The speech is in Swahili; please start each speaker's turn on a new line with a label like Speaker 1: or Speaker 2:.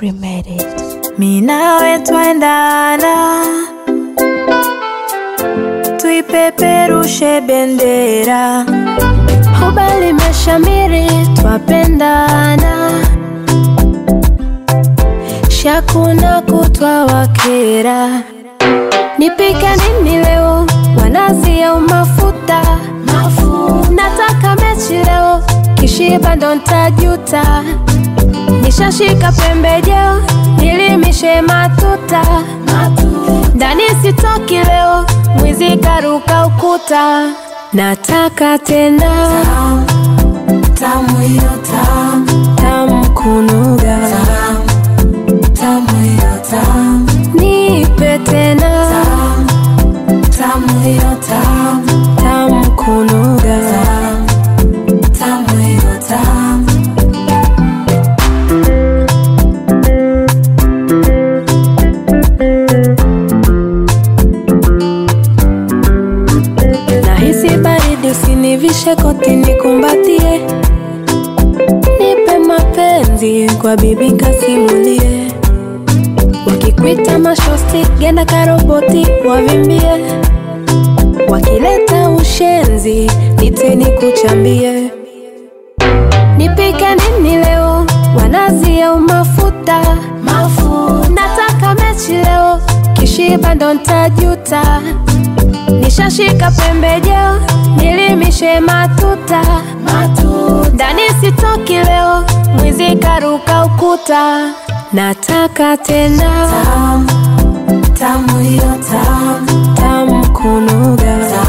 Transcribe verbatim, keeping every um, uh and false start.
Speaker 1: We made it.
Speaker 2: Mi nawe twaendana, tuipeperushe bendera.
Speaker 1: Huba limeshamiri, twapendana. Shakuna kutwa wakera. Nipike nini leo, wanazi au mafuta? Mafuta. Nataka mechi leo, kishiba ndo ntajuta. Nishashika pembejeo, nilimishe matuta. Ndani sitoki leo, mwizi karuka ukuta. Nataka tena
Speaker 2: Tamu, tamu hiyo tamu,
Speaker 1: tamu kunuga.
Speaker 2: tamu, tamu hiyo tamu,
Speaker 1: Nipe tena
Speaker 2: tamu, tamu hiyo tamu,
Speaker 1: tamu kunuga.
Speaker 2: tamu, tamu hiyo tamu.
Speaker 1: Nahisi baridi, usinivishe koti nikumbatie. Nipe mapenzi kwa bibi kasimulie. Wakikuita mashosti, genda karoboti wavimbie. Wakileta ushenzi, nite nikuchambie. Nipike nini leo, wanazi au mafuta?
Speaker 2: Mafuta.
Speaker 1: Nataka mechi leo, kishiba ndo ntajuta. Nishashika pembejeo, nilimishe matuta.
Speaker 2: Matuta.
Speaker 1: Ndani sitoki leo, mwizi karuka ukuta. Nataka tena
Speaker 2: Tamu, tamu hiyo tamu,
Speaker 1: tamu kunuga.
Speaker 2: tamu.